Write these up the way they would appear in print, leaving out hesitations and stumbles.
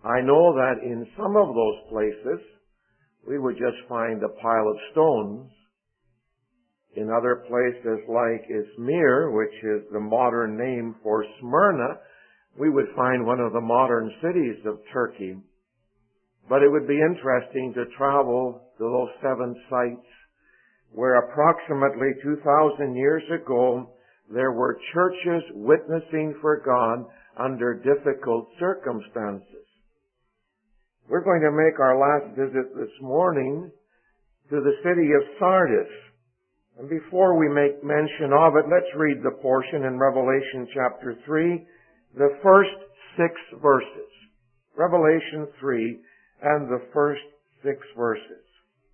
I know that in some of those places, we would just find a pile of stones. In other places like Izmir, which is the modern name for Smyrna, we would find one of the modern cities of Turkey. But it would be interesting to travel to those 7 sites where approximately 2,000 years ago there were churches witnessing for God under difficult circumstances. We're going to make our last visit this morning to the city of Sardis. And before we make mention of it, let's read the portion in Revelation chapter 3, the first 6 verses. Revelation 3 and the first 6 verses.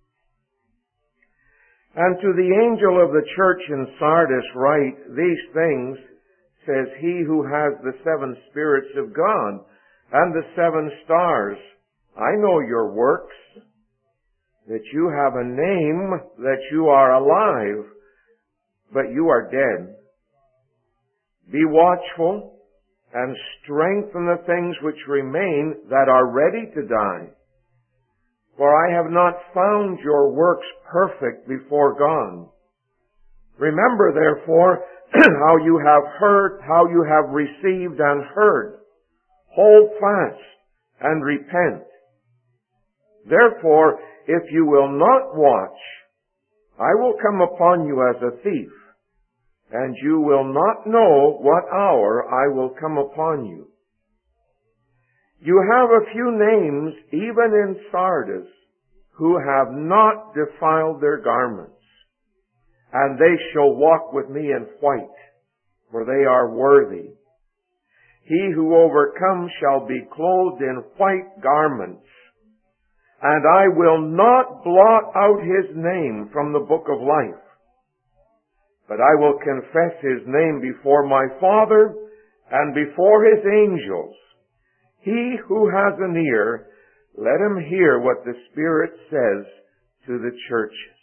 And to the angel of the church in Sardis write, these things says he who has the 7 spirits of God and the 7 stars. I know your works, that you have a name, that you are alive, but you are dead. Be watchful and strengthen the things which remain that are ready to die. For I have not found your works perfect before God. Remember, therefore, how you have heard, how you have received and heard. Hold fast and repent. Therefore, if you will not watch, I will come upon you as a thief, and you will not know what hour I will come upon you. You have a few names, even in Sardis, who have not defiled their garments, and they shall walk with me in white, for they are worthy. He who overcomes shall be clothed in white garments, and I will not blot out his name from the book of life, but I will confess his name before my Father and before his angels. He who has an ear, let him hear what the Spirit says to the churches.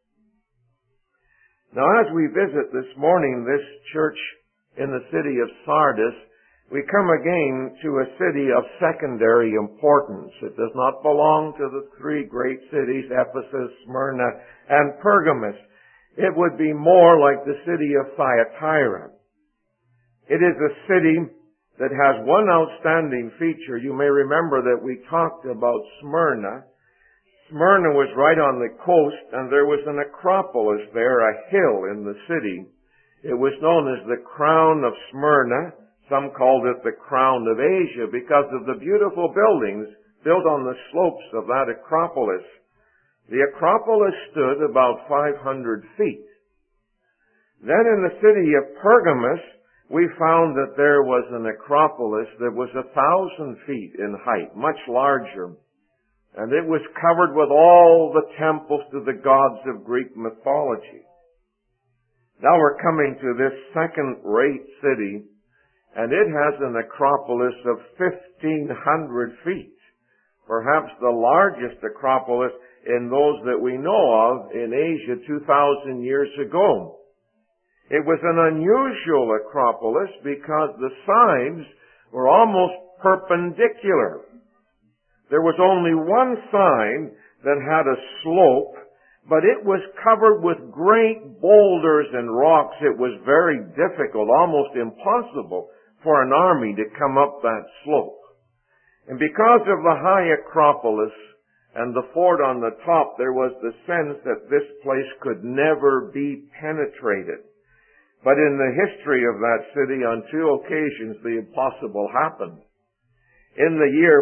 Now, as we visit this morning this church in the city of Sardis, we come again to a city of secondary importance. It does not belong to the 3 great cities, Ephesus, Smyrna, and Pergamos. It would be more like the city of Thyatira. It is a city that has one outstanding feature. You may remember that we talked about Smyrna. Smyrna was right on the coast, and there was an acropolis there, a hill in the city. It was known as the Crown of Smyrna. Some called it the Crown of Asia because of the beautiful buildings built on the slopes of that acropolis. The acropolis stood about 500 feet. Then in the city of Pergamos, we found that there was an acropolis that was 1,000 feet in height, much larger. And it was covered with all the temples to the gods of Greek mythology. Now we're coming to this second-rate city, and it has an acropolis of 1,500 feet. Perhaps the largest acropolis in those that we know of in Asia 2,000 years ago. It was an unusual acropolis because the sides were almost perpendicular. There was only one side that had a slope, but it was covered with great boulders and rocks. It was very difficult, almost impossible, for an army to come up that slope. And because of the high acropolis and the fort on the top, there was the sense that this place could never be penetrated. But in the history of that city, on 2 occasions, the impossible happened. In the year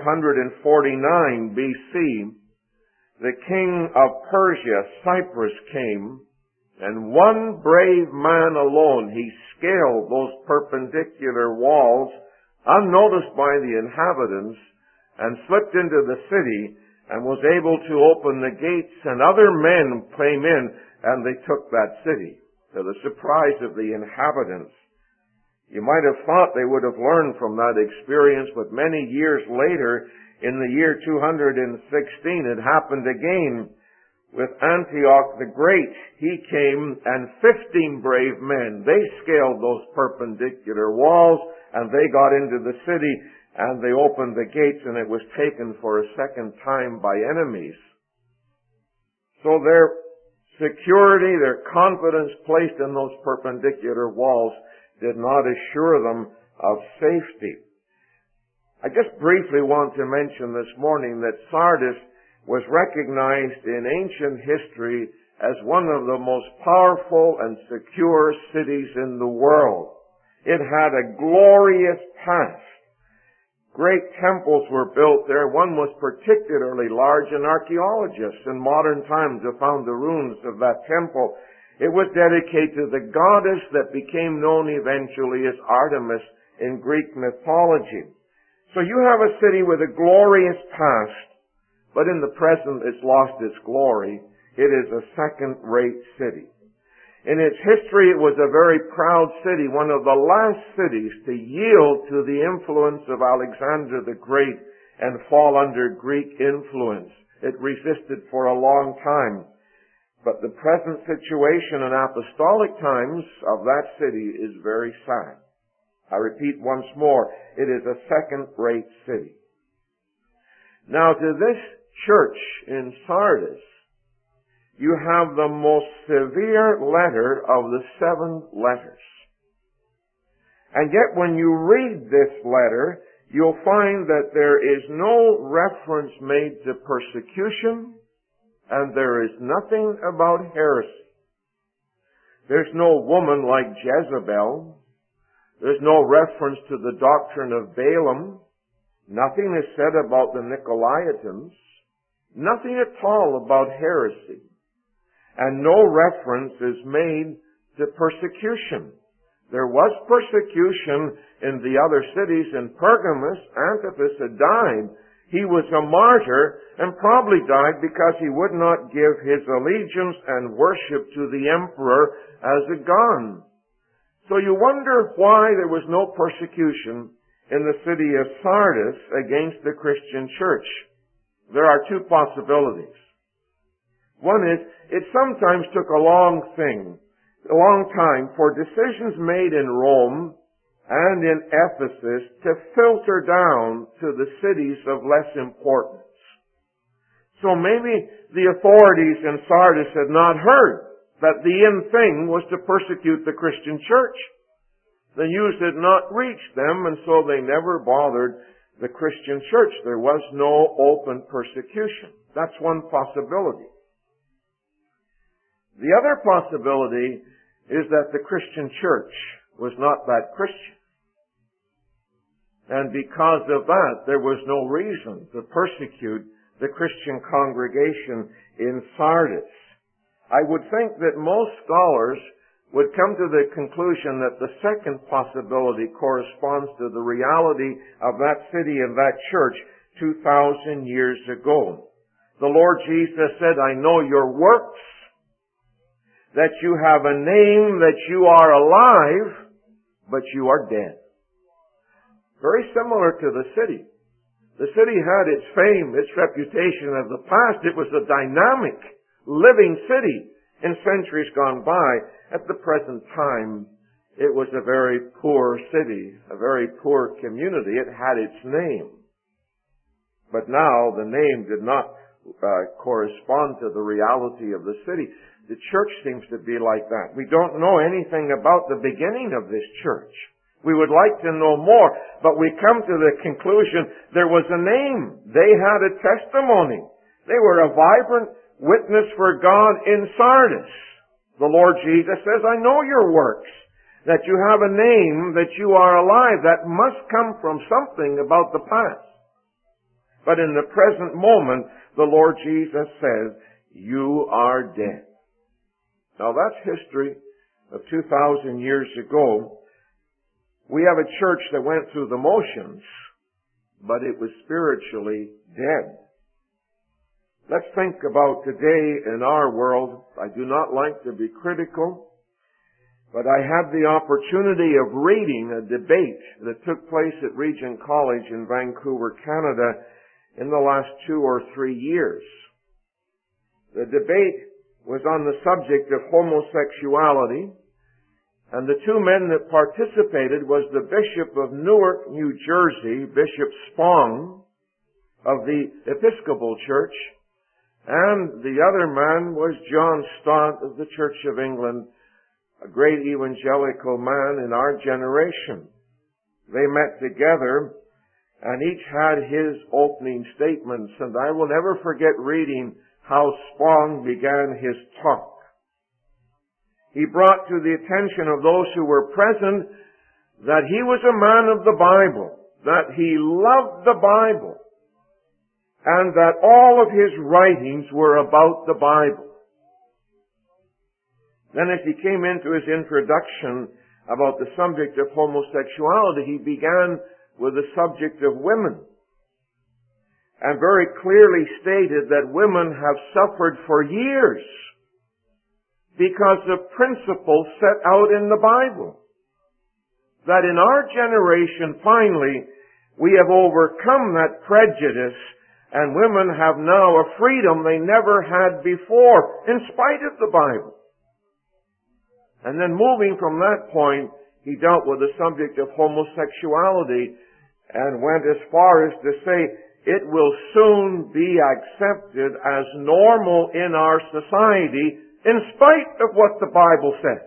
549 BC, the king of Persia, Cyrus, came, and one brave man alone, he scaled those perpendicular walls, unnoticed by the inhabitants, and slipped into the city, and was able to open the gates, and other men came in, and they took that city, to the surprise of the inhabitants. You might have thought they would have learned from that experience, but many years later, in the year 216, it happened again with Antioch the Great. He came, and 15 brave men, they scaled those perpendicular walls, and they got into the city, and they opened the gates and it was taken for a second time by enemies. So their security, their confidence placed in those perpendicular walls did not assure them of safety. I just briefly want to mention this morning that Sardis was recognized in ancient history as one of the most powerful and secure cities in the world. It had a glorious past. Great temples were built there. One was particularly large, and archaeologists in modern times have found the ruins of that temple. It was dedicated to the goddess that became known eventually as Artemis in Greek mythology. So you have a city with a glorious past, but in the present it's lost its glory. It is a second-rate city. In its history, it was a very proud city, one of the last cities to yield to the influence of Alexander the Great and fall under Greek influence. It resisted for a long time. But the present situation in apostolic times of that city is very sad. I repeat once more, it is a second-rate city. Now, to this church in Sardis, you have the most severe letter of the 7 letters. And yet when you read this letter, you'll find that there is no reference made to persecution, and there is nothing about heresy. There's no woman like Jezebel. There's no reference to the doctrine of Balaam. Nothing is said about the Nicolaitans. Nothing at all about heresy. And no reference is made to persecution. There was persecution in the other cities. In Pergamos, Antipas had died. He was a martyr and probably died because he would not give his allegiance and worship to the emperor as a god. So you wonder why there was no persecution in the city of Sardis against the Christian church. There are 2 possibilities. One is, it sometimes took a long time for decisions made in Rome and in Ephesus to filter down to the cities of less importance. So maybe the authorities in Sardis had not heard that the in thing was to persecute the Christian church. The news had not reached them, and so they never bothered the Christian church. There was no open persecution. That's one possibility. The other possibility is that the Christian church was not that Christian. And because of that, there was no reason to persecute the Christian congregation in Sardis. I would think that most scholars would come to the conclusion that the second possibility corresponds to the reality of that city and that church 2,000 years ago. The Lord Jesus said, I know your works, that you have a name, that you are alive, but you are dead. Very similar to the city. The city had its fame, its reputation of the past. It was a dynamic, living city in centuries gone by. At the present time, it was a very poor city, a very poor community. It had its name. But now the name did not correspond to the reality of the city. The church seems to be like that. We don't know anything about the beginning of this church. We would like to know more, but we come to the conclusion there was a name. They had a testimony. They were a vibrant witness for God in Sardis. The Lord Jesus says, I know your works, that you have a name, that you are alive. That must come from something about the past. But in the present moment, the Lord Jesus says, you are dead. Now that's history of 2,000 years ago. We have a church that went through the motions, but it was spiritually dead. Let's think about today in our world. I do not like to be critical, but I had the opportunity of reading a debate that took place at Regent College in Vancouver, Canada, in the last 2 or 3 years. The debate was on the subject of homosexuality, And the two men that participated was the Bishop of Newark, New Jersey, Bishop Spong of the Episcopal Church, and the other man was John Stott of the Church of England, a great evangelical man in our generation. They met together, and each had his opening statements, and I will never forget reading how Spong began his talk. He brought to the attention of those who were present that he was a man of the Bible, that he loved the Bible, and that all of his writings were about the Bible. Then as he came into his introduction about the subject of homosexuality, he began with the subject of women, and very clearly stated that women have suffered for years because of principles set out in the Bible. That in our generation, finally, we have overcome that prejudice, and women have now a freedom they never had before, in spite of the Bible. And then moving from that point, he dealt with the subject of homosexuality and went as far as to say it will soon be accepted as normal in our society, in spite of what the Bible says.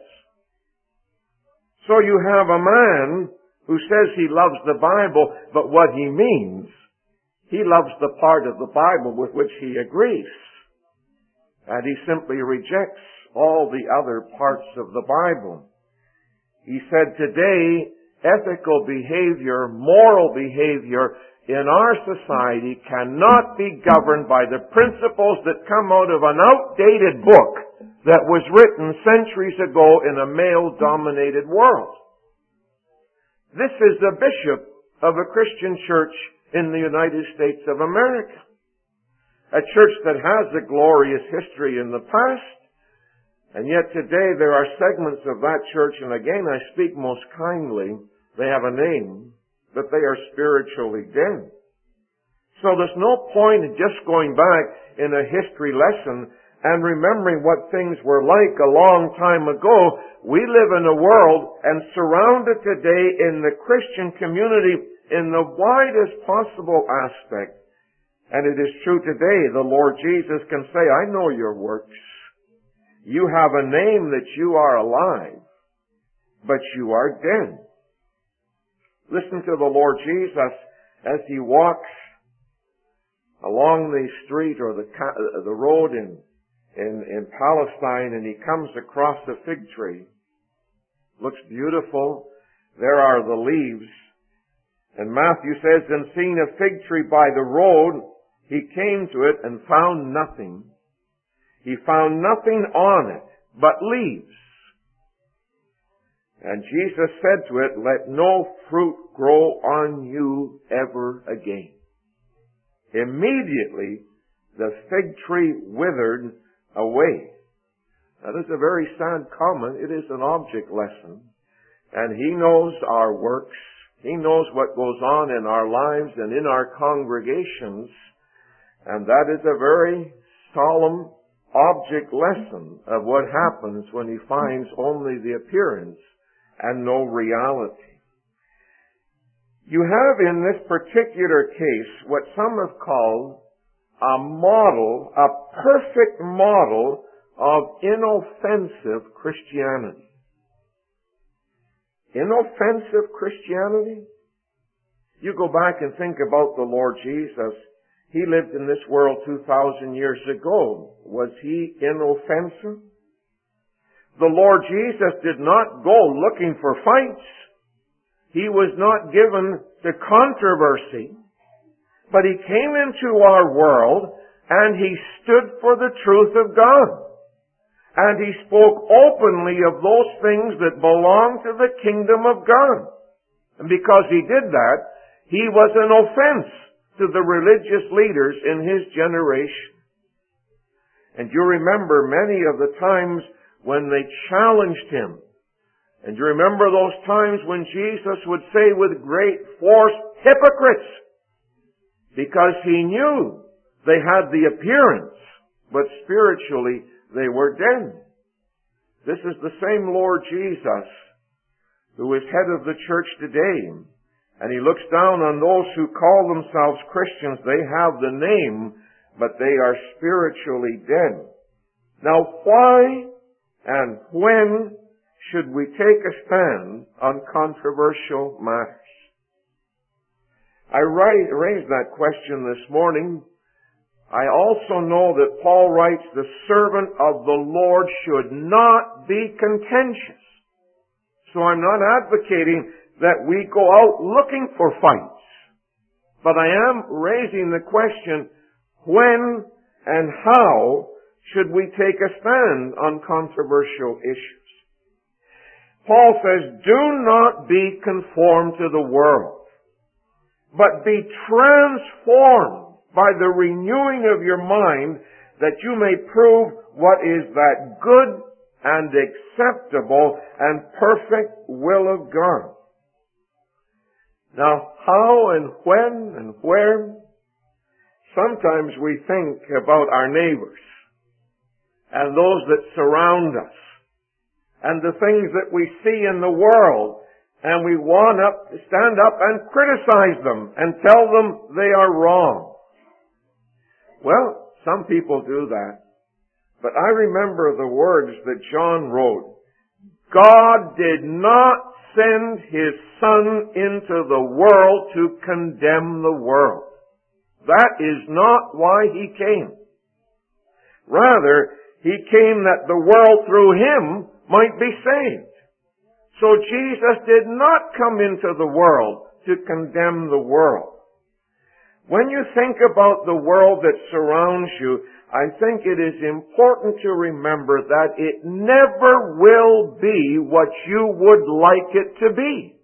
So you have a man who says he loves the Bible, but what he means, he loves the part of the Bible with which he agrees. And he simply rejects all the other parts of the Bible. He said today, ethical behavior, moral behavior in our society cannot be governed by the principles that come out of an outdated book that was written centuries ago in a male-dominated world. This is the bishop of a Christian church in the United States of America. A church that has a glorious history in the past, and yet today there are segments of that church, and again I speak most kindly, they have a name, but they are spiritually dead. So there's no point in just going back in a history lesson and remembering what things were like a long time ago. We live in a world and surrounded today in the Christian community in the widest possible aspect. And it is true today, the Lord Jesus can say, I know your works. You have a name that you are alive, but you are dead. Listen to the Lord Jesus as he walks along the street or the road in Palestine, and he comes across a fig tree. Looks beautiful. There are the leaves. And Matthew says, and seeing a fig tree by the road, he came to it and found nothing. He found nothing on it but leaves. And Jesus said to it, let no fruit grow on you ever again. Immediately, the fig tree withered away. Now, this is a very sad comment. It is an object lesson. And he knows our works. He knows what goes on in our lives and in our congregations. And that is a very solemn object lesson of what happens when he finds only the appearance and no reality. You have in this particular case what some have called a model, a perfect model of inoffensive Christianity. Inoffensive Christianity? You go back and think about the Lord Jesus. He lived in this world 2,000 years ago. Was he inoffensive? The Lord Jesus did not go looking for fights. He was not given to controversy. But he came into our world and he stood for the truth of God. And he spoke openly of those things that belong to the kingdom of God. And because he did that, he was an offense to the religious leaders in his generation. And you remember many of the times when they challenged him. And you remember those times when Jesus would say with great force, hypocrites! Because he knew they had the appearance, but spiritually they were dead. This is the same Lord Jesus who is head of the church today, and he looks down on those who call themselves Christians. They have the name, but they are spiritually dead. Now, why and when should we take a stand on controversial matters? I raised that question this morning. I also know that Paul writes, the servant of the Lord should not be contentious. So I'm not advocating that we go out looking for fights. But I am raising the question, when and how should we take a stand on controversial issues? Paul says, do not be conformed to the world, but be transformed by the renewing of your mind, that you may prove what is that good and acceptable and perfect will of God. Now, how and when and where? Sometimes we think about our neighbors and those that surround us and the things that we see in the world, and we want to stand up and criticize them and tell them they are wrong. Well, some people do that. But I remember the words that John wrote. God did not send His Son into the world to condemn the world. That is not why He came. Rather, He came that the world through Him might be saved. So Jesus did not come into the world to condemn the world. When you think about the world that surrounds you, I think it is important to remember that it never will be what you would like it to be.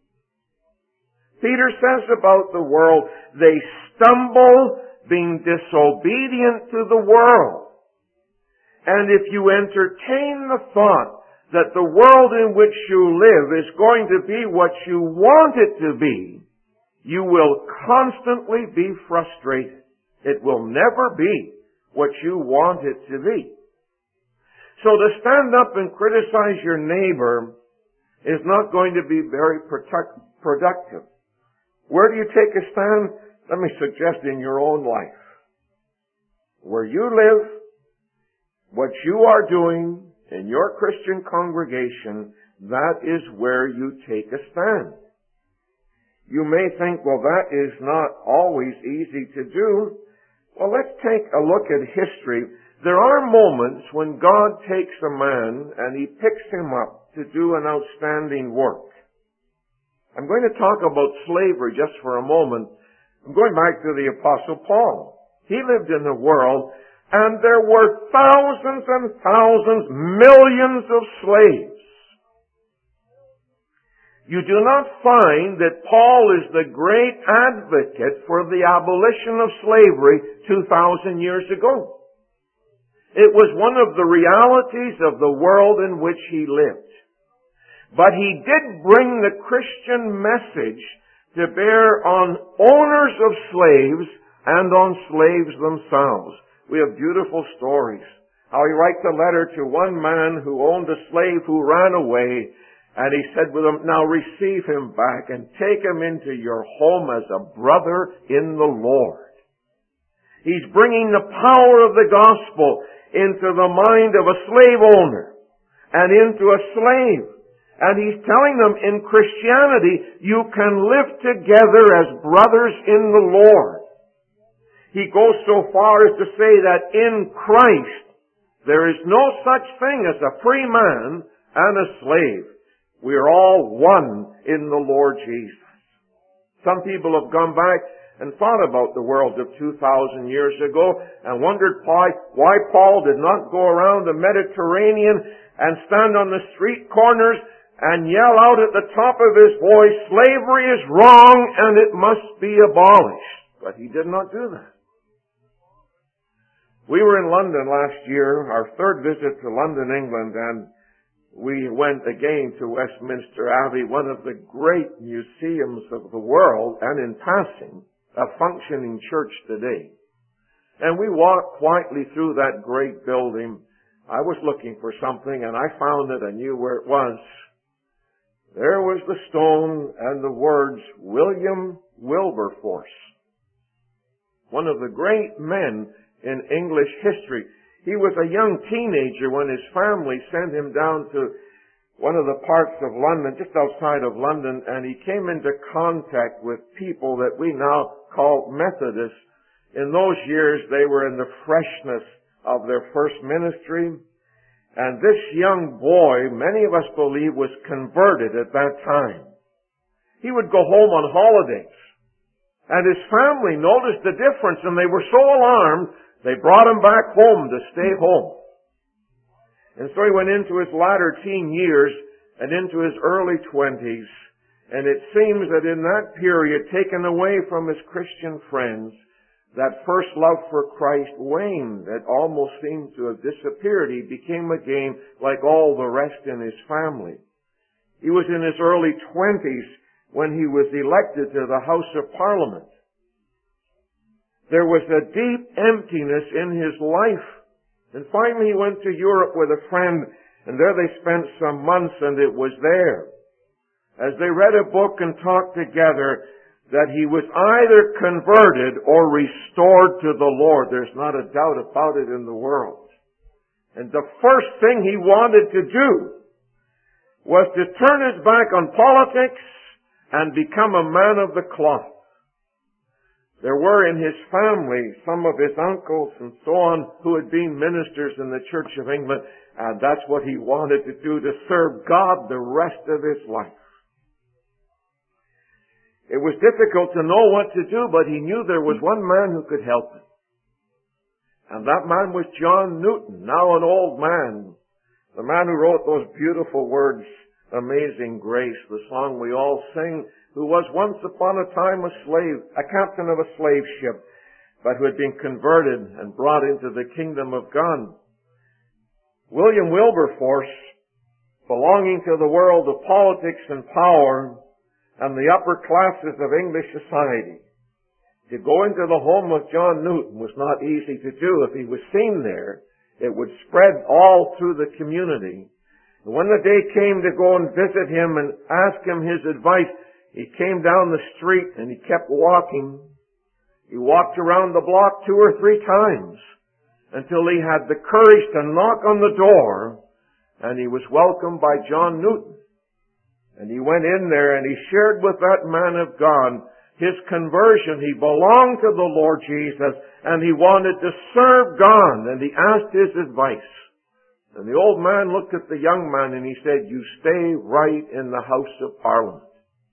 Peter says about the world, they stumble being disobedient to the world. And if you entertain the thought that the world in which you live is going to be what you want it to be, you will constantly be frustrated. It will never be what you want it to be. So to stand up and criticize your neighbor is not going to be very productive. Where do you take a stand? Let me suggest in your own life. Where you live, what you are doing in your Christian congregation, that is where you take a stand. You may think, well, that is not always easy to do. Well, let's take a look at history. There are moments when God takes a man and He picks him up to do an outstanding work. I'm going to talk about slavery just for a moment. I'm going back to the Apostle Paul. He lived in the world, and there were thousands and thousands, millions of slaves. You do not find that Paul is the great advocate for the abolition of slavery 2,000 years ago. It was one of the realities of the world in which he lived. But he did bring the Christian message to bear on owners of slaves and on slaves themselves. We have beautiful stories. How he writes a letter to one man who owned a slave who ran away, and he said with him, now receive him back and take him into your home as a brother in the Lord. He's bringing the power of the gospel into the mind of a slave owner and into a slave. And he's telling them in Christianity, you can live together as brothers in the Lord. He goes so far as to say that in Christ, there is no such thing as a free man and a slave. We are all one in the Lord Jesus. Some people have gone back and thought about the world of 2,000 years ago and wondered why Paul did not go around the Mediterranean and stand on the street corners and yell out at the top of his voice, slavery is wrong and it must be abolished. But he did not do that. We were in London last year, our third visit to London, England, and we went again to Westminster Abbey, one of the great museums of the world, and in passing, a functioning church today. And we walked quietly through that great building. I was looking for something, and I found it. I knew where it was. there was the stone and the words, William Wilberforce, one of the great men in English history. He was a young teenager when his family sent him down to one of the parts of London, just outside of London, and he came into contact with people that we now call Methodists. In those years, they were in the freshness of their first ministry. And this young boy, many of us believe, was converted at that time. He would go home on holidays. And his family noticed the difference, and they were so alarmed, they brought him back home to stay home. And so he went into his latter teen years and into his early 20s. And it seems that in that period, taken away from his Christian friends, that first love for Christ waned. It almost seemed to have disappeared. He became again like all the rest in his family. He was in his early 20s when he was elected to the House of Parliament. There was a deep emptiness in his life. And finally he went to Europe with a friend, and there they spent some months, and it was there, as they read a book and talked together, that he was either converted or restored to the Lord. There's not a doubt about it in the world. And the first thing he wanted to do was to turn his back on politics and become a man of the cloth. There were in his family some of his uncles and so on who had been ministers in the Church of England, and that's what he wanted to do, to serve God the rest of his life. It was difficult to know what to do, but he knew there was one man who could help him. And that man was John Newton, now an old man. The man who wrote those beautiful words, Amazing Grace, the song we all sing, who was once upon a time a slave, a captain of a slave ship, but who had been converted and brought into the kingdom of God. William Wilberforce, belonging to the world of politics and power, and the upper classes of English society. To go into the home of John Newton was not easy to do. If he was seen there, it would spread all through the community. And when the day came to go and visit him and ask him his advice, he came down the street and he kept walking. He walked around the block 2 or 3 times until he had the courage to knock on the door, and he was welcomed by John Newton. And he went in there and he shared with that man of God his conversion. He belonged to the Lord Jesus and he wanted to serve God, and he asked his advice. And the old man looked at the young man and he said, "You stay right in the House of Parliament.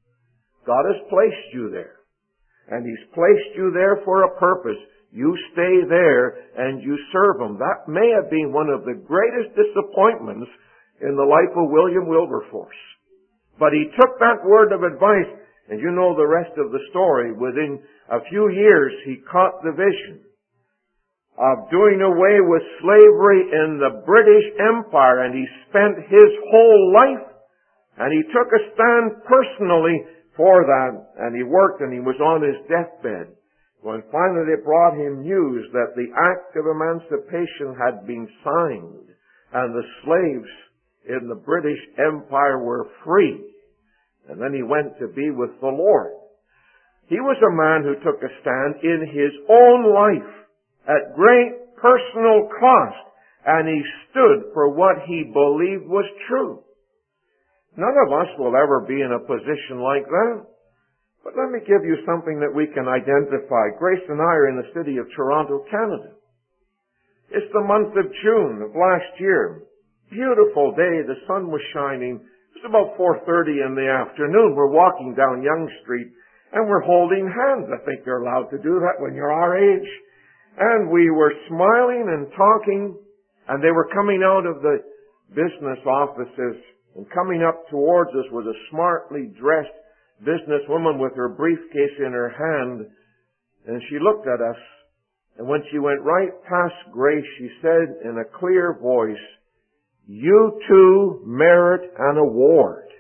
God has placed you there, and He's placed you there for a purpose. You stay there and you serve Him." That may have been one of the greatest disappointments in the life of William Wilberforce. But he took that word of advice, and you know the rest of the story. Within a few years, he caught the vision of doing away with slavery in the British Empire, and he spent his whole life, and he took a stand personally for that, and he worked, and he was on his deathbed, when finally they brought him news that the Act of Emancipation had been signed, and the slaves in the British Empire were free. And then he went to be with the Lord. He was a man who took a stand in his own life at great personal cost, and he stood for what he believed was true. None of us will ever be in a position like that. But let me give you something that we can identify. Grace and I are in the city of Toronto, Canada. It's the month of June of last year. Beautiful day, the sun was shining. It was about 4:30 in the afternoon. We're walking down Yonge Street and we're holding hands. I think you're allowed to do that when you're our age. And we were smiling and talking, and they were coming out of the business offices, and coming up towards us was a smartly dressed businesswoman with her briefcase in her hand, and she looked at us, and when she went right past Grace, she said in a clear voice, "You too merit an award."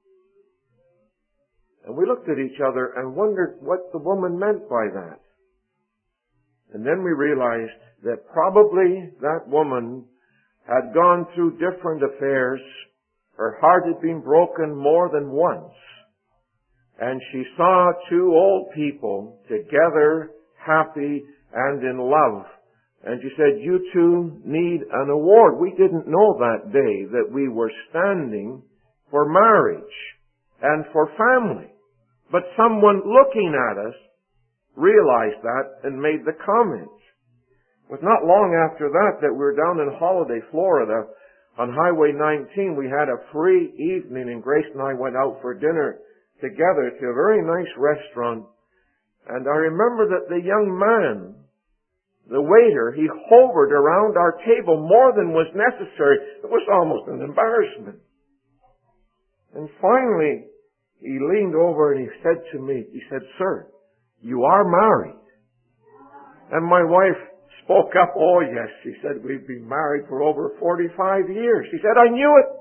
And we looked at each other and wondered what the woman meant by that. And then we realized that probably that woman had gone through different affairs, Her heart had been broken more than once. And she saw two old people together, happy and in love. And she said, "You two need an award." We didn't know that day that we were standing for marriage and for family. But someone looking at us realized that and made the comment. It was not long after that we were down in Holiday, Florida, on Highway 19. We had a free evening, and Grace and I went out for dinner together to a very nice restaurant. And I remember that the young man, the waiter, he hovered around our table more than was necessary. It was almost an embarrassment. And finally, he leaned over and he said to me, he said, "Sir, you are married." And my wife spoke up, "Oh yes," she said, "we've been married for over 45 years. He said, "I knew it."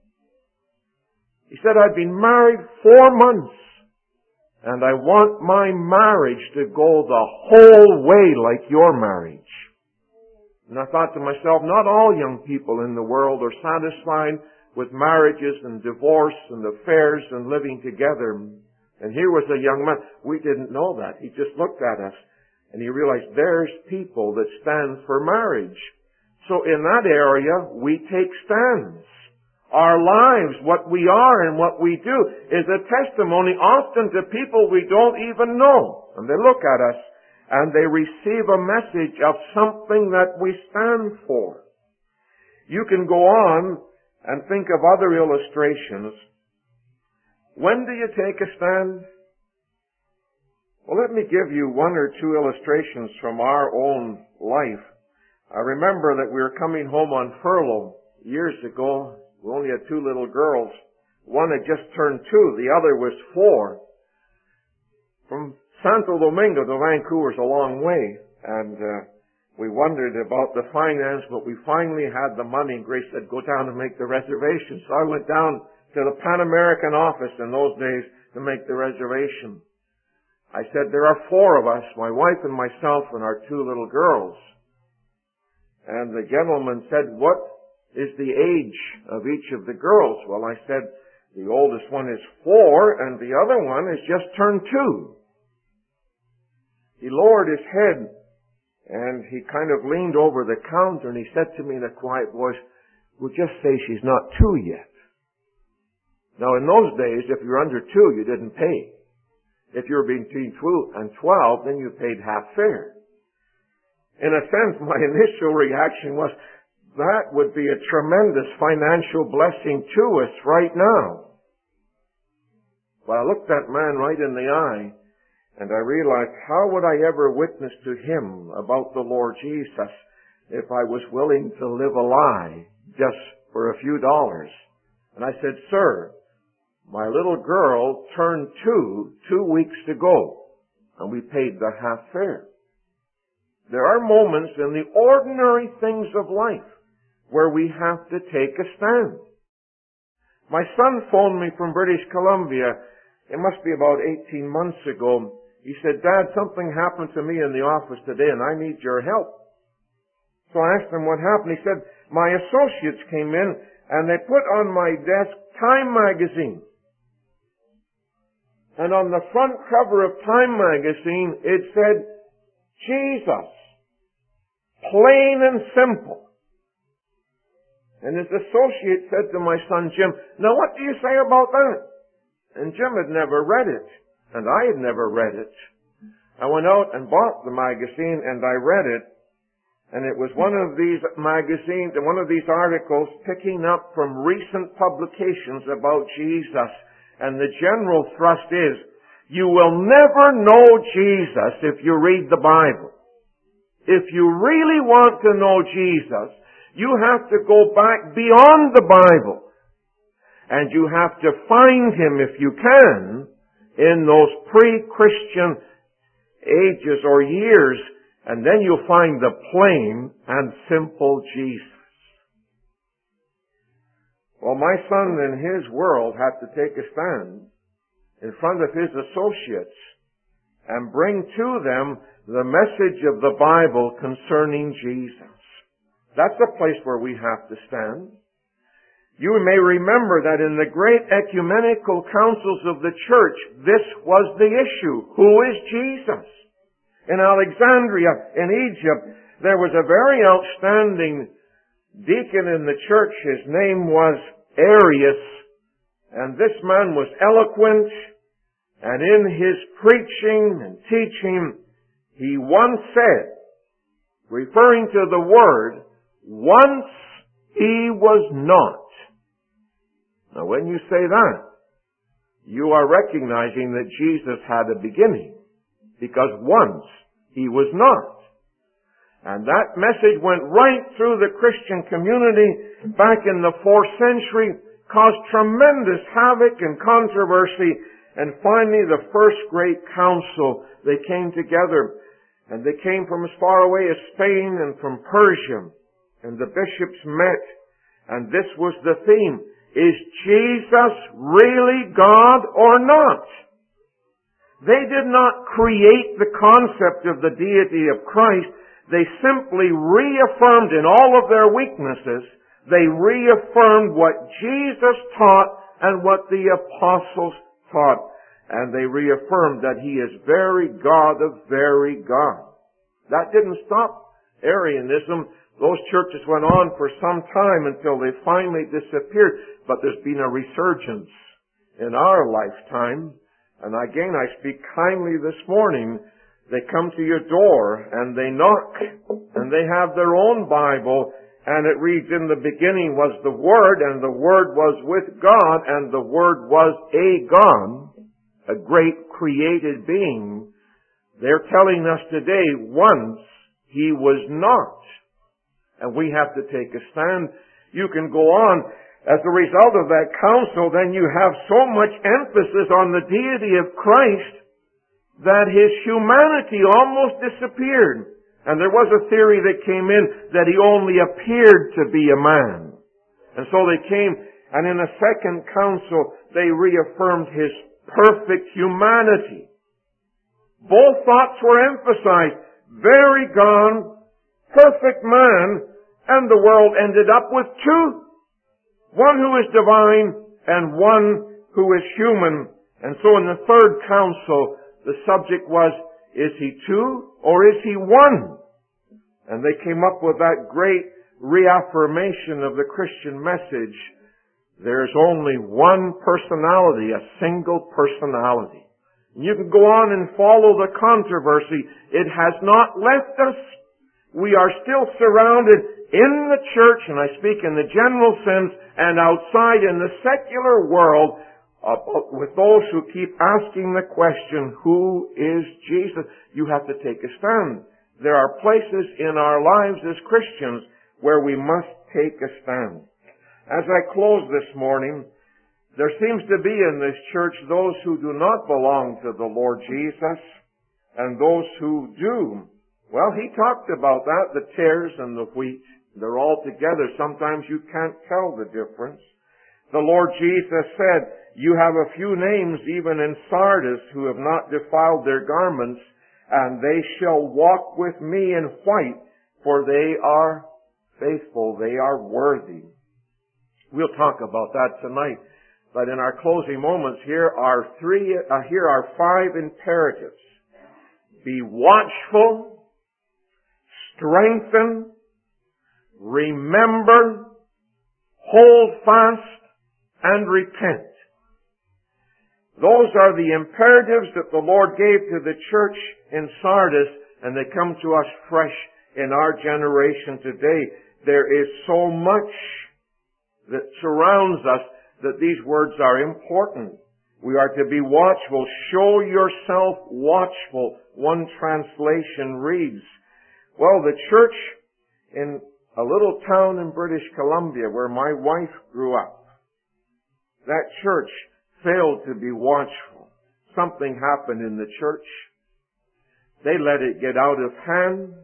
He said, "I've been married 4 months, and I want my marriage to go the whole way like your marriage." And I thought to myself, not all young people in the world are satisfied with marriages and divorce and affairs and living together. And here was a young man. We didn't know that. He just looked at us and he realized there's people that stand for marriage. So in that area, we take stands. Our lives, what we are and what we do, is a testimony often to people we don't even know. And they look at us and they receive a message of something that we stand for. You can go on and think of other illustrations. When do you take a stand? Well, let me give you one or two illustrations from our own life. I remember that we were coming home on furlough years ago. We only had 2 little girls. One had just turned 2. The other was 4. From Santo Domingo to Vancouver is a long way. And we wondered about the finance, but we finally had the money. And Grace said, "Go down and make the reservation." So I went down to the Pan American office in those days to make the reservation. I said, "There are 4 of us, my wife and myself and our 2 little girls." And the gentleman said, "What is the age of each of the girls?" Well, I said, "The oldest one is 4 and the other one has just turned 2. He lowered his head and he kind of leaned over the counter and he said to me in a quiet voice, "We'll just say she's not 2 yet." Now in those days, if you're under 2, you didn't pay. If you were between 2 and 12, then you paid half fare. In a sense, my initial reaction was, that would be a tremendous financial blessing to us right now. But I looked that man right in the eye, and I realized, how would I ever witness to him about the Lord Jesus if I was willing to live a lie just for a few dollars? And I said, "Sir, my little girl turned 2 weeks ago, and we paid the half fare." There are moments in the ordinary things of life where we have to take a stand. My son phoned me from British Columbia. It must be about 18 months ago. He said, "Dad, something happened to me in the office today and I need your help." So I asked him what happened. He said, "My associates came in and they put on my desk Time magazine. And on the front cover of Time magazine, it said, 'Jesus, plain and simple.'" And his associate said to my son Jim, "Now what do you say about that?" And Jim had never read it, and I had never read it. I went out and bought the magazine, and I read it, and it was one of these magazines, one of these articles picking up from recent publications about Jesus. And the general thrust is, you will never know Jesus if you read the Bible. If you really want to know Jesus, you have to go back beyond the Bible. And you have to find Him, if you can, in those pre-Christian ages or years, and then you'll find the plain and simple Jesus. Well, my son in his world had to take a stand in front of his associates and bring to them the message of the Bible concerning Jesus. That's a place where we have to stand. You may remember that in the great ecumenical councils of the church, this was the issue. Who is Jesus? In Alexandria, in Egypt, there was a very outstanding deacon in the church. His name was Arius. And this man was eloquent. And in his preaching and teaching, he once said, referring to the Word, once he was not. Now when you say that, you are recognizing that Jesus had a beginning. Because once he was not. And that message went right through the Christian community back in the 4th century, caused tremendous havoc and controversy, and finally the first great council, they came together, and they came from as far away as Spain and from Persia, and the bishops met, and this was the theme: is Jesus really God or not? They did not create the concept of the deity of Christ. They simply reaffirmed in all of their weaknesses, they reaffirmed what Jesus taught and what the apostles taught. And they reaffirmed that He is very God of very God. That didn't stop Arianism. Those churches went on for some time until they finally disappeared. But there's been a resurgence in our lifetime. And again, I speak kindly this morning. They come to your door and they knock and they have their own Bible, and it reads, in the beginning was the Word, and the Word was with God, and the Word was a God, a great created being. They're telling us today, once He was not. And we have to take a stand. You can go on. As a result of that council, then you have so much emphasis on the deity of Christ that His humanity almost disappeared. And there was a theory that came in that He only appeared to be a man. And so they came, and in a second council, they reaffirmed His perfect humanity. Both thoughts were emphasized. Very God, perfect man, and the world ended up with two. One who is divine and one who is human. And so in the third council, the subject was, is He two or is He one? And they came up with that great reaffirmation of the Christian message. There's only one personality, a single personality. You can go on and follow the controversy. It has not left us. We are still surrounded in the church, and I speak in the general sense, and outside in the secular world, with those who keep asking the question, who is Jesus? You have to take a stand. There are places in our lives as Christians where we must take a stand. As I close this morning, there seems to be in this church those who do not belong to the Lord Jesus, and those who do. Well, He talked about that, the tares and the wheat. They're all together. Sometimes you can't tell the difference. The Lord Jesus said, you have a few names even in Sardis who have not defiled their garments, and they shall walk with me in white, for they are faithful, they are worthy. We'll talk about that tonight. But in our closing moments, here are 5 imperatives. Be watchful, strengthen, remember, hold fast, and repent. Those are the imperatives that the Lord gave to the church in Sardis, and they come to us fresh in our generation today. There is so much that surrounds us that these words are important. We are to be watchful. Show yourself watchful. One translation reads, well, the church in a little town in British Columbia where my wife grew up, that church failed to be watchful. Something happened in the church. They let it get out of hand.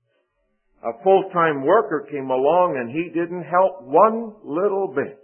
A full-time worker came along and he didn't help one little bit.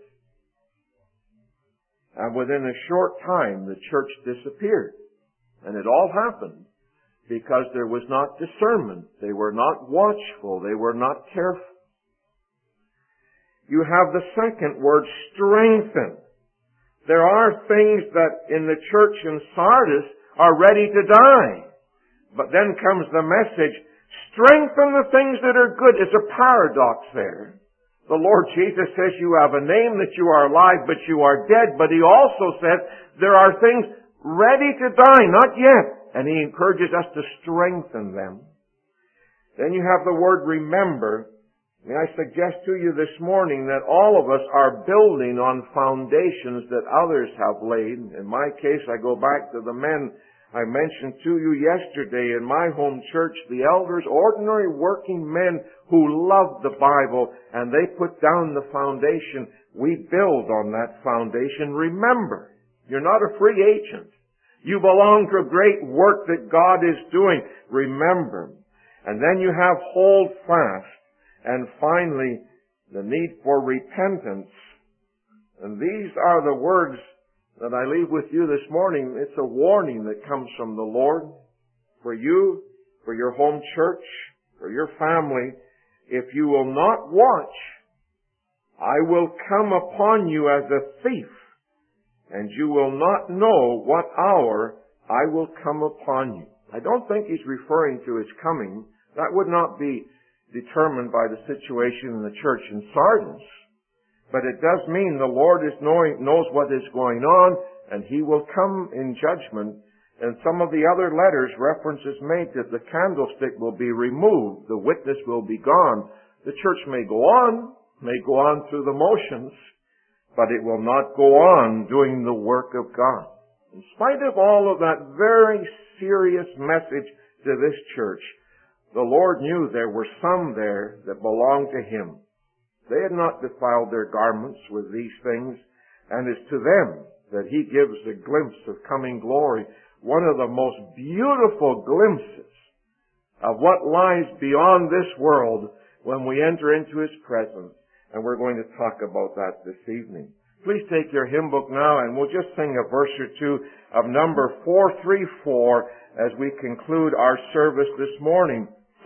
And within a short time, the church disappeared. And it all happened because there was not discernment. They were not watchful. They were not careful. you have the second word, strengthen. There are things that in the church in Sardis are ready to die. But then comes the message, strengthen the things that are good. It's a paradox there. The Lord Jesus says you have a name, that you are alive, but you are dead. But He also says there are things ready to die, not yet. And He encourages us to strengthen them. Then you have the word remember. May I suggest to you this morning that all of us are building on foundations that others have laid. In my case, I go back to the men I mentioned to you yesterday in my home church, the elders, ordinary working men who loved the Bible, and they put down the foundation. We build on that foundation. Remember, you're not a free agent. You belong to a great work that God is doing. Remember. And then you have hold fast. And finally, the need for repentance. And these are the words that I leave with you this morning. It's a warning that comes from the Lord for you, for your home church, for your family. If you will not watch, I will come upon you as a thief, and you will not know what hour I will come upon you. I don't think He's referring to His coming. That would not be determined by the situation in the church in Sardis. But it does mean the Lord knows what is going on, and He will come in judgment. And some of the other letters, references made that the candlestick will be removed, the witness will be gone. The church may go on through the motions, but it will not go on doing the work of God. In spite of all of that very serious message to this church, the Lord knew there were some there that belonged to Him. They had not defiled their garments with these things, and it's to them that He gives a glimpse of coming glory, one of the most beautiful glimpses of what lies beyond this world when we enter into His presence. And we're going to talk about that this evening. Please take your hymn book now, and we'll just sing a verse or two of number 434 as we conclude our service this morning.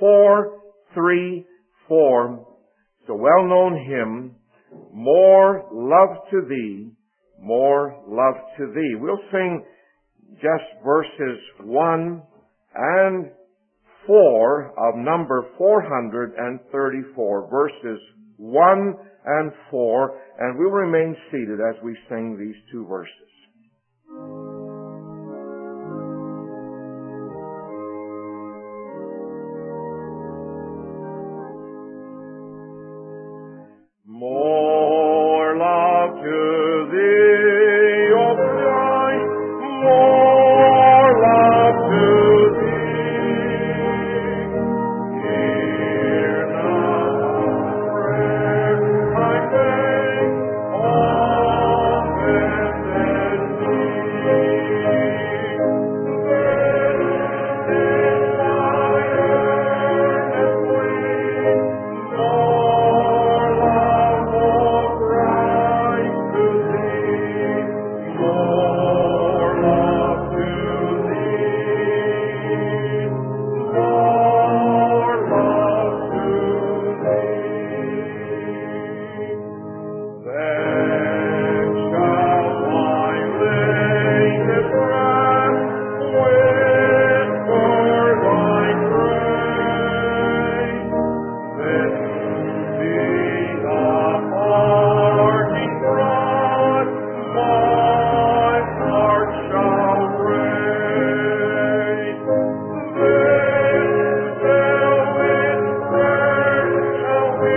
434. It's a well-known hymn. More love to Thee, more love to Thee. We'll sing just verses 1 and 4 of number 434. Verses 1 and 4, and we'll remain seated as we sing these two verses. More love to Thee, O Christ, more love to Thee. Hear now prayer I make, all bended knee. This is my earnest plea, more love, O Christ, to Thee, more love to Thee, more love to Thee. Then shall my latest breath whisper Thy praise. Then be the parting broad, my heart shall praise. Then filled with prayer shall be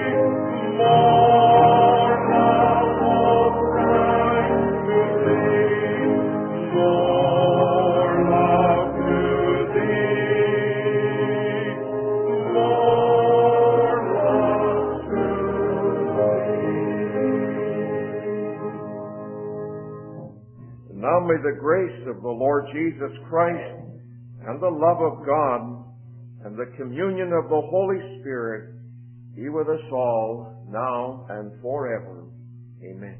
more love, O Christ, to Thee, more love to Thee, more love to Thee. Now may the grace of the Lord Jesus Christ and the love of God and the communion of the Holy Spirit be with us all now and forever. Amen.